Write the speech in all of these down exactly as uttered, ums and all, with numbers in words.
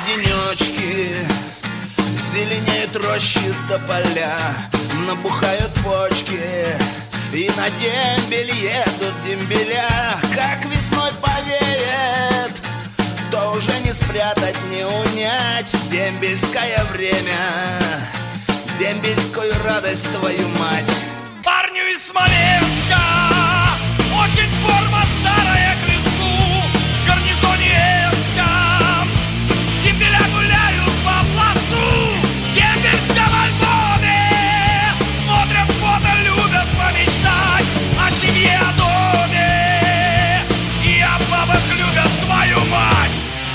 денечки, зеленеют рощи тополя, набухают почки, и на дембель едут дембеля. Как весной повеет, то уже не спрятать, не унять дембельское время, дембельскую радость, твою мать. Парню из Смоленска очень форма старая к лицу. В гарнизоне Энском дембеля гуляют по плацу. В дембельском альбоме смотрят фото, любят помечтать о семье, о доме и о бабах, любят твою мать.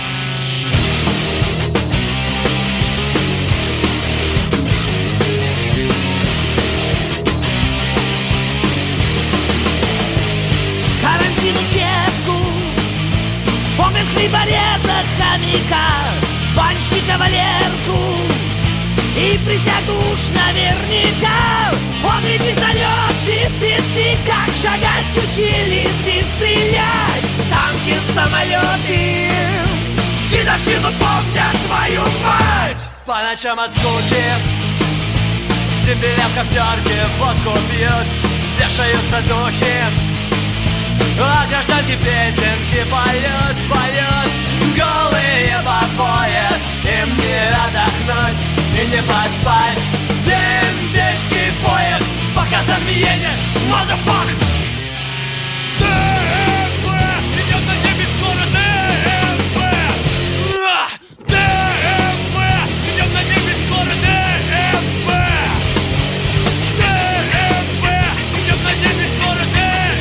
Учебку, помнит хлебореза, хомяка, банщика Валерку и присягу уж наверняка. Помните залет, ты, ты, ты, как шагать учились и стрелять. Танки, самолеты, дедовщину помнят, твою мать. По ночам от скуки дембеля в коптерке водку пьют, вешаются духи, а гражданки песенки поют, поют. Голые по пояс, им не отдохнуть и не поспать. Дембельский поезд, показан в Вене, мазафак. ДМБ, идет на дембель скоро ДМБ. ДМБ, идет на дембель скоро ДМБ. ДМБ, идет на дембель скоро ДМБ.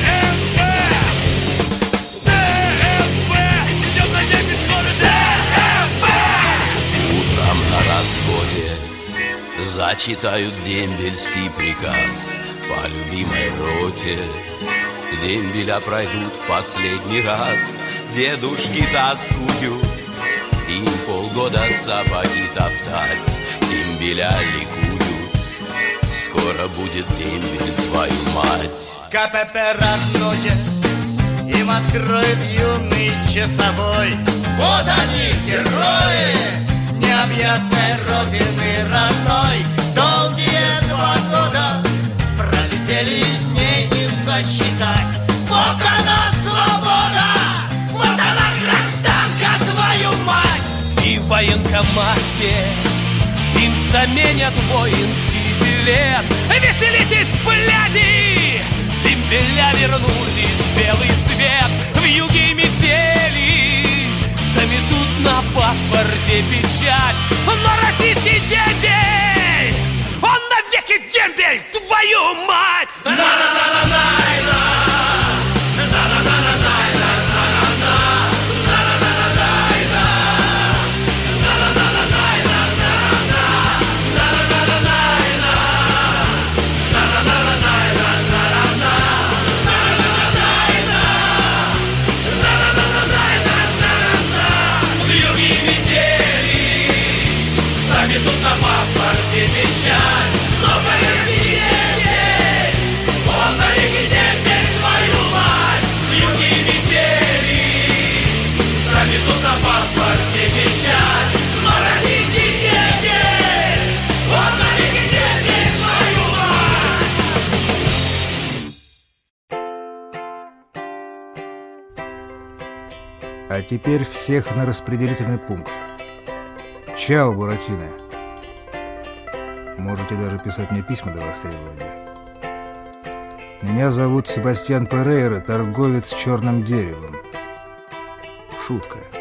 Зачитают дембельский приказ по любимой роте. Дембеля пройдут в последний раз, дедушки тоскуют, им полгода сапоги топтать, дембеля ликуют. Скоро будет дембель, твою мать. КПП родное им откроет юный часовой. Вот они, герои необъятной родины родной. Долгие два года пролетели дней не сосчитать. Вот она свобода, вот она гражданка, твою мать. И в военкомате им заменят воинский билет. Веселитесь, бляди! Дембеля вернулись в белый свет. В юге метели заметут на паспорте печать. Но российский дембель, он навеки дембель, твою мать! Тут на паспорте печаль, но советский дембель, он навеки дембель, твою мать. В юге метели заметут на паспорте печаль, но российский дембель, он навеки дембель, твою мать. А теперь всех на распределительный пункт. Чао, Буратино. Можете даже писать мне письма до востребования. Меня зовут Себастьян Перейра, торговец черным деревом. Шутка.